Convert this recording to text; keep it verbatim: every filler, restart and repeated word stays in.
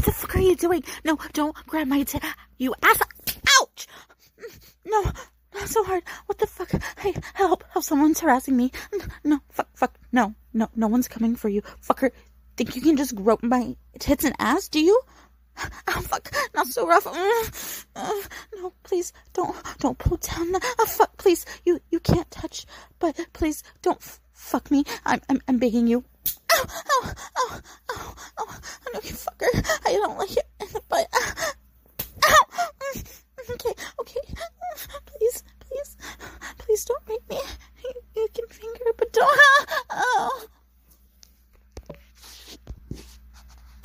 What the fuck are you doing? No, don't grab my tail. You ass. Ouch! No, not so hard. What the fuck? Hey, help. Help, someone's harassing me. No, fuck, fuck. No, no, no one's coming for you. Fucker, think you can just grope my tits and ass, do you? Oh, fuck, not so rough. Uh, uh, no, please, don't, don't pull down. Oh, fuck, please, you, you can't touch, but please, don't f- fuck me. I'm, I'm, I'm begging you. Ow, ow, ow, ow, ow. I know you fucker. I don't like it in the butt.